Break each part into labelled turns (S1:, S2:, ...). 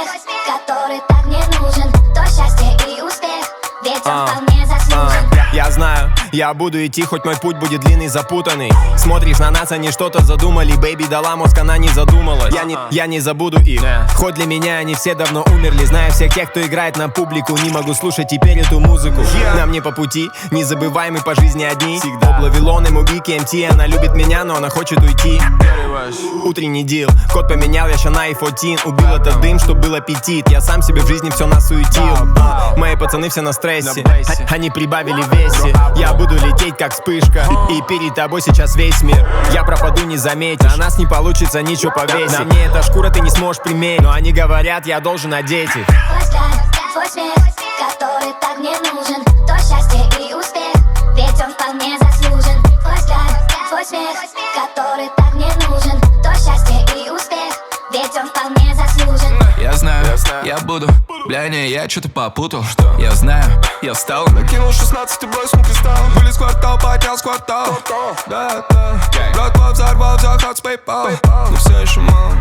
S1: смех, который так не нужен. То счастье и успех, ведь он вполне заслужен.
S2: Я знаю, я буду идти, хоть мой путь будет длинный, запутанный. Смотришь на нас, они что-то задумали. Бэйби дала мозг, она не задумалась. Я не забуду их, хоть для меня они все давно умерли. Знаю всех тех, кто играет на публику. Не могу слушать теперь эту музыку. Нам не по пути, не забываем мы по жизни одни. Вавилон, МУБ, КМТ, она любит меня, но она хочет уйти. Утренний дил, код поменял, я ща на i14. Убил этот дым, чтоб был аппетит. Я сам себе в жизни все насуетил. Мои пацаны все на стрессе, они прибавили в весе. Я буду лететь как вспышка, и перед тобой сейчас весь мир. Я пропаду, не заметишь, а нас не получится ничего повесить. На мне эта шкура ты не сможешь примерить, но они говорят, я должен одеть их.
S1: Твой взгляд, твой смех, который так не нужен. То счастье и успех, ведь он вполне заслужен. Твой взгляд, твой смех, который так не нужен. То счастье и успех, ведь он вполне заслужен.
S3: Я знаю, я буду. Бля, не, я что-то попутал. Я знаю, я встал.
S4: Накинул 16 и бросил кристалл. Вылез в квартал, поднял с квартал. Да, братва взорвал, заход с PayPal. Но все еще мало,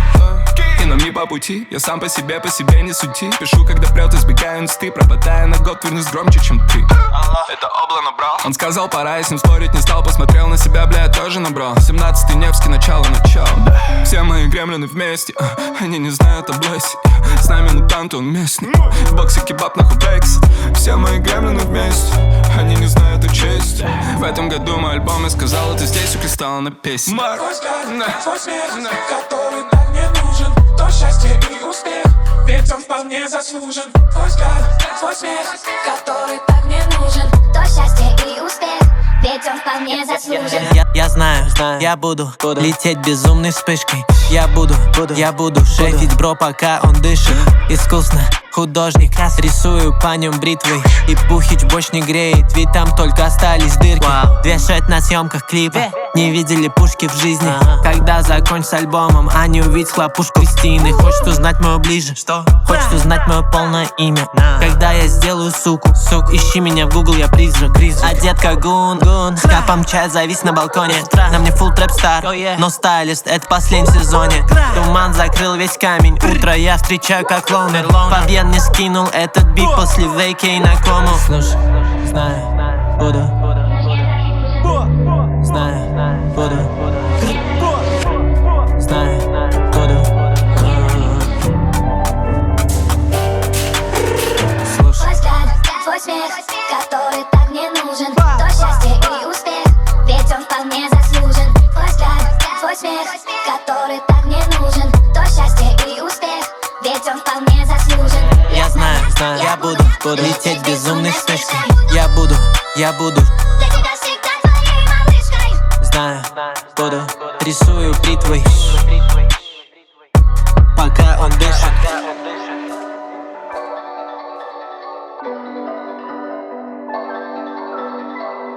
S3: И нам не по пути, я сам по себе не сути. Пишу, когда прет, избегаю инсты. Пропадая на год, вернусь громче, чем ты.
S4: это обло набрал.
S3: Он сказал, пора, я с ним спорить не стал. Посмотрел на себя, бля, я тоже набрал. 17-й Невский, начало. Все мои гремлины вместе, они не знают о Блессе. С нами мутант, он местный. В боксе кебаб, нахуй бэкс. Все мои гремлины вместе, они не знают о чести. В этом году мой альбом, я сказал, это здесь у Кристалла на песне.
S4: Твой взгляд, твой смех, который так не нужен. То счастье и успех, ведь он вполне заслужен.
S1: Твой взгляд, твой смех, который так не нужен. То счастье и успех, ведь он вполне заслужен.
S5: Я знаю, я буду лететь безумной вспышкой. Я буду шефить, бро, пока он дышит. Искусно, художник, рисую по нем бритвой. И Пухич больше не греет, ведь там только остались дырки. Вешать на съемках клипа, не видели пушки в жизни. Когда закончишь альбомом, а не увидеть хлопушку Кристины. Хочешь узнать мое ближе? Что? Хочешь узнать мое полное имя? Когда я сделаю суку, ищи меня в Google, я призрак. Одет как гун, с капом чая завис на балконе. На мне фулл трэп стар, но стайлист, это последний в сезоне. Туман закрыл весь камень, утро я встречаю как лоунер. Побед не скинул этот бит после вейкей на кому. Слушай, знаю, буду. Знаю, буду. Знаю, буду.
S1: Твой взгляд, твой смех, который так не нужен. То счастье и успех, ведь он вполне заслужен. Твой взгляд, твой смех, который так не нужен. То счастье и успех, ведь он вполне заслужен.
S5: Я знаю, я буду лететь безумной вспышкой. Я буду
S1: Для тебя всегда твоей малышкой.
S5: знаю, буду рисую бритвой.